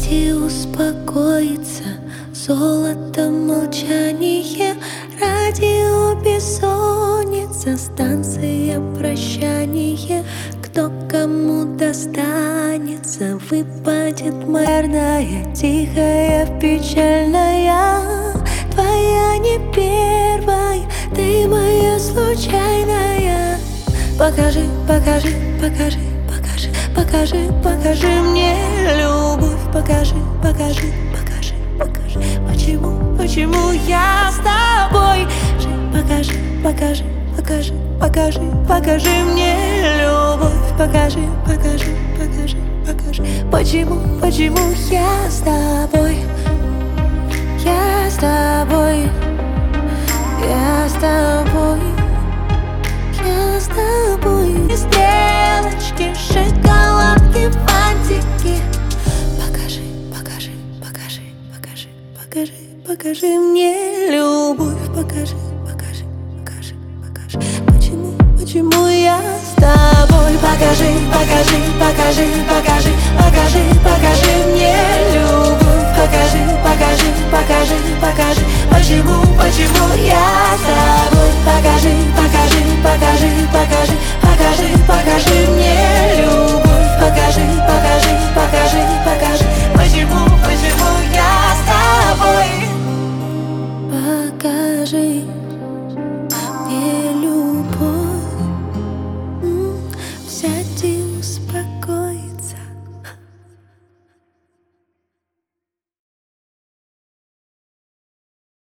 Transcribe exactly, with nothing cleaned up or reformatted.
Ради успокоиться, золото молчание, радио бессонница, станция прощание. Кто кому достанется, выпадет мэрная, тихая, печальная. Твоя не первая, ты моя случайная. Покажи, покажи, покажи, покажи, покажи, покажи мне любовь. Покажи, покажи, покажи, покажи, почему, почему я с тобой. Покажи, покажи, покажи, покажи, покажи мне любовь. Покажи, покажи, покажи, покажи, почему, почему я с тобой. Я с тобой, я с тобой, я с тобой. Стрелочки, шоколадки, фантики. Покажи, покажи, покажи, покажи, покажи, покажи мне любовь. Покажи, покажи, покажи, покажи, почему, почему я с тобой. Покажи, покажи, покажи, покажи, покажи, покажи мне любовь. Покажи, покажи, покажи, покажи, почему, почему я с тобой. Покажи, покажи, покажи, покажи, покажи, покажи мне любовь. Покажи, покажи, покажи, покажи, почему, почему я с тобой. Покажи.